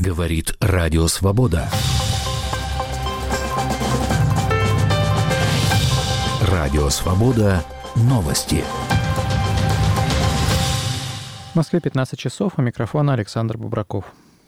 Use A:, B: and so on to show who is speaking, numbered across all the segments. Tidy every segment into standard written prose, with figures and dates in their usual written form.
A: Говорит Радио Свобода. Радио Свобода. Новости.
B: В Москве 15 часов. У микрофона Александр Бубраков.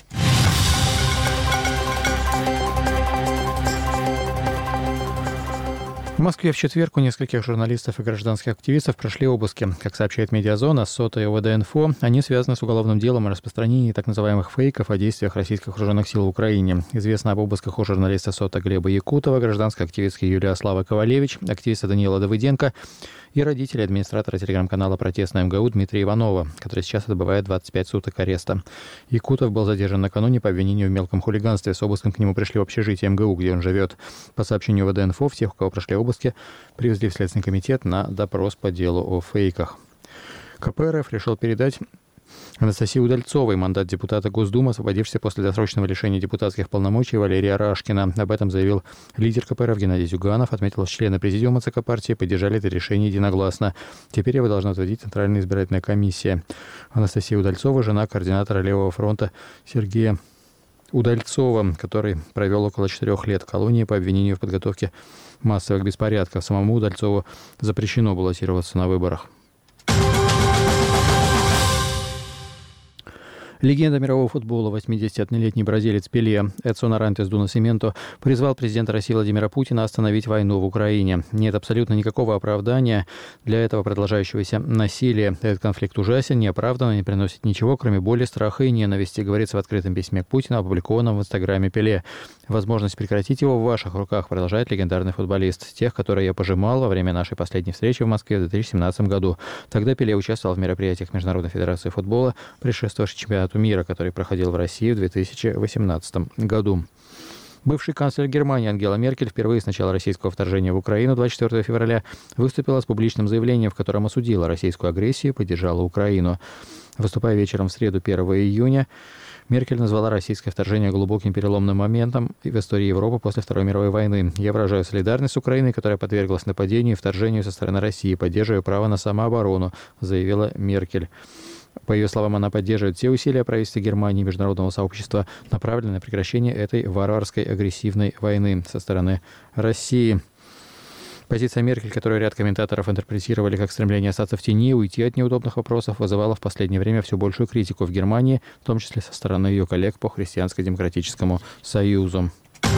B: В Москве в четверг у нескольких журналистов и гражданских активистов прошли обыски. Как сообщает «Медиазона», СОТа и ОВД-Инфо, они связаны с уголовным делом о распространении так называемых фейков о действиях российских вооруженных сил в Украине. Известно об обысках у журналиста СОТа Глеба Якутова, гражданской активистки Юлии Славы Ковалевич, активиста Даниила Давыденко и родителей администратора телеграм-канала «Протестная МГУ» Дмитрия Иванова, который сейчас отбывает 25 суток ареста. Якутов был задержан накануне по обвинению в мелком хулиганстве. С обыском к нему пришли в общежитие МГУ, где он живет. По сообщению ОВД-Инфо, всех, у кого прошли обыски, привезли в Следственный комитет на допрос по делу о фейках. КПРФ решил передать Анастасии Удальцовой мандат депутата Госдумы, освободившейся после досрочного лишения депутатских полномочий Валерия Рашкина. Об этом заявил лидер КПРФ Геннадий Зюганов. Отметил, что члены президиума ЦК партии поддержали это решение единогласно. Теперь его должна утвердить Центральная избирательная комиссия. Анастасия Удальцова – жена координатора Левого фронта Сергея Удальцова, который провел около 4 лет в колонии по обвинению в подготовке массовых беспорядков. Самому Удальцову запрещено баллотироваться на выборах. Легенда мирового футбола, 81-летний бразилец Пеле Эдсон Арантес до Насименту призвал президента России Владимира Путина остановить войну в Украине. Нет абсолютно никакого оправдания для этого продолжающегося насилия. Этот конфликт ужасен, неоправдан и не приносит ничего, кроме боли, страха и ненависти, говорится в открытом письме к Путину, опубликованном в инстаграме Пеле. Возможность прекратить его в ваших руках, продолжает легендарный футболист. Тех, которые я пожимал во время нашей последней встречи в Москве в 2017 году. Тогда Пеле участвовал в мероприятиях Международной федерации футбола, предшествовавшей чемпионату мира, который проходил в России в 2018 году. Бывший канцлер Германии Ангела Меркель впервые с начала российского вторжения в Украину 24 февраля выступила с публичным заявлением, в котором осудила российскую агрессию и поддержала Украину. Выступая вечером в среду 1 июня, Меркель назвала российское вторжение глубоким переломным моментом в истории Европы после Второй мировой войны. «Я выражаю солидарность с Украиной, которая подверглась нападению и вторжению со стороны России, поддерживая право на самооборону», заявила Меркель. По ее словам, она поддерживает все усилия правительства Германии и международного сообщества, направленные на прекращение этой варварской агрессивной войны со стороны России. Позиция Меркель, которую ряд комментаторов интерпретировали как стремление остаться в тени и уйти от неудобных вопросов, вызывала в последнее время все большую критику в Германии, в том числе со стороны ее коллег по Христианско-демократическому союзу.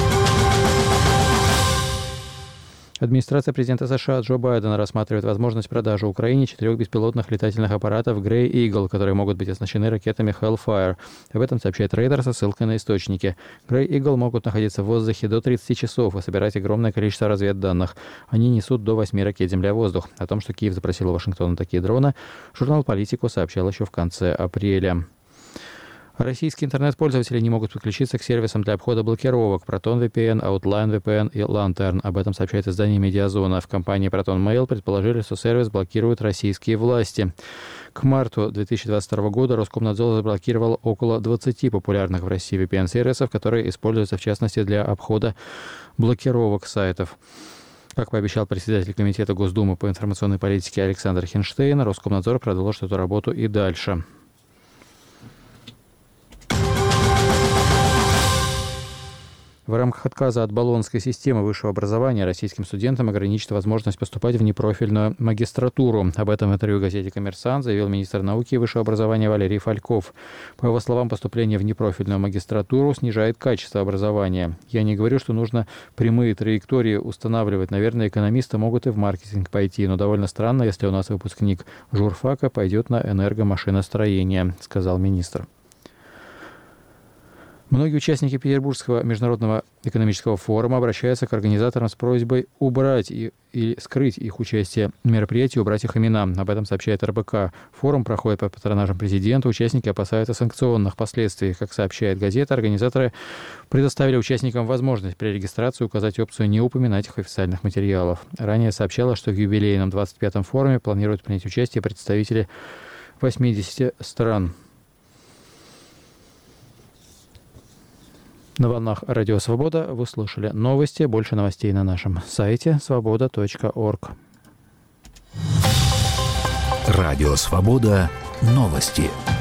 B: Администрация президента США Джо Байдена рассматривает возможность продажи Украине 4 беспилотных летательных аппаратов Grey Eagle, которые могут быть оснащены ракетами Hellfire. Об этом сообщает Reuters со ссылкой на источники. Grey Eagle могут находиться в воздухе до 30 часов и собирать огромное количество разведданных. Они несут до 8 ракет «Земля-воздух». О том, что Киев запросил у Вашингтона такие дроны, журнал «Политику» сообщал еще в конце апреля. Российские интернет-пользователи не могут подключиться к сервисам для обхода блокировок Proton VPN, Outline VPN и Lantern. Об этом сообщает издание «Медиазона». В компании Proton Mail предположили, что сервис блокируют российские власти. К марту 2022 года Роскомнадзор заблокировал около 20 популярных в России VPN-сервисов, которые используются в частности для обхода блокировок сайтов. Как пообещал председатель Комитета Госдумы по информационной политике Александр Хинштейн, Роскомнадзор продолжит эту работу и дальше. В рамках отказа от Болонской системы высшего образования российским студентам ограничит возможность поступать в непрофильную магистратуру. Об этом в интервью газете «Коммерсант» заявил министр науки и высшего образования Валерий Фальков. По его словам, поступление в непрофильную магистратуру снижает качество образования. «Я не говорю, что нужно прямые траектории устанавливать. Наверное, экономисты могут и в маркетинг пойти, но довольно странно, если у нас выпускник журфака пойдет на энергомашиностроение», сказал министр. Многие участники Петербургского международного экономического форума обращаются к организаторам с просьбой убрать или скрыть их участие в мероприятии, убрать их имена. Об этом сообщает РБК. Форум проходит под патронажем президента. Участники опасаются санкционных последствий. Как сообщает газета, организаторы предоставили участникам возможность при регистрации указать опцию «Не упоминать их в официальных материалах». Ранее сообщалось, что в юбилейном 25-м форуме планируют принять участие представители 80 стран. На волнах Радио Свобода вы слушали новости. Больше новостей на нашем сайте svoboda.org.
A: Радио Свобода. Новости.